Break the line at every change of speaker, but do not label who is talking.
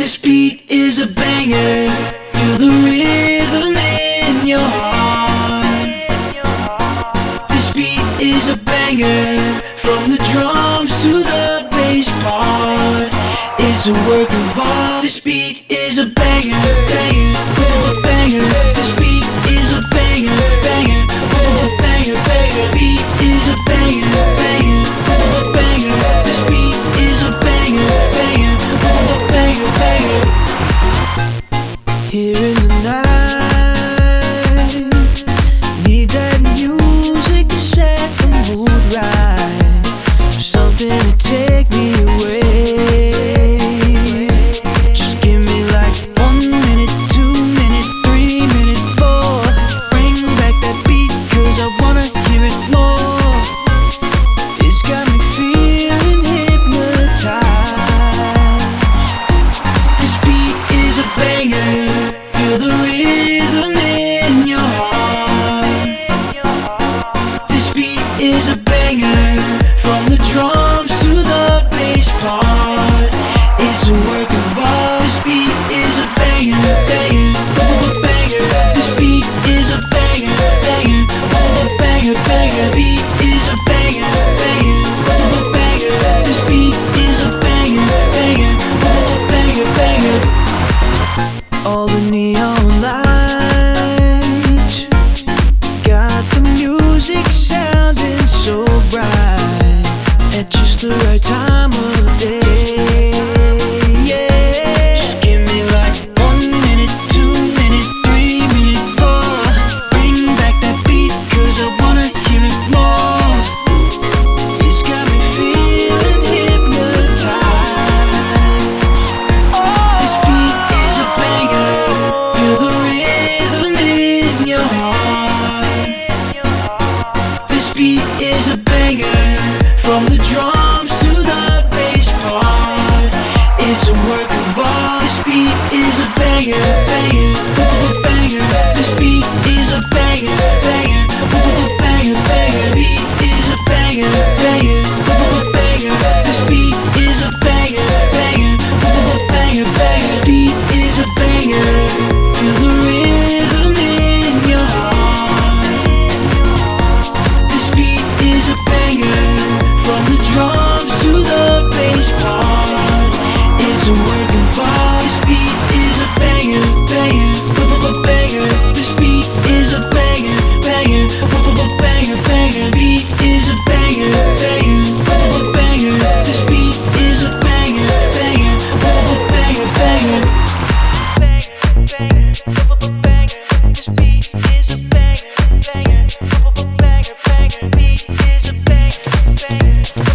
This beat is a banger. Feel the rhythm in your heart. This beat is a banger. From the drums to the bass part, it's a work of art. This beat is a banger, banger, banger. This beat is a banger, banger, banger, banger. Beat is a banger, banger, banger. This beat is a banger, banger, banger, banger. Here in the night, need that music to set the mood right, something to take me away. Just give me like 1 minute, 2 minute, 3 minute, 4. Bring back that beat, cause I wanna hear it more. It's got me feeling hypnotized. This beat is a banger. Feel the rhythm in your heart. This beat is a banger. From the drums to the bass part, it's a work of art. This beat is a banger, banger, banger. This beat is a banger, banger, banger, banger. Beat is a banger, banger, banger. This beat is a banger, banger, banger, banger. All the neon lights got the music sounding so bright at just the right time of day. Yeah, just give me like 1 minute, 2 minute, 3 minute, 4. Bring back that beat, cause I wanna hear it more. It's got me feeling hypnotized. This beat is a banger. Feel the rhythm in your heart. This beat is a banger. From the drums to the bass part, it's a work of art. This beat is a banger, banger, banger. This beat is a banger, banger, banger, banger. Beat is a banger, banger, banger. This beat is a banger, banger, banger, banger. This beat is a banger. Feel the rhythm in your heart. This beat is a banger. From the drums to the bass part, it's a work of art. This beat is a banger, banger, banger. This beat is a banger, banger, banger, banger. Beat is a banger, banger, banger. This beat is a banger, banger, banger, banger. This beat is a banger, banger, banger, banger. Beat is a banger, banger.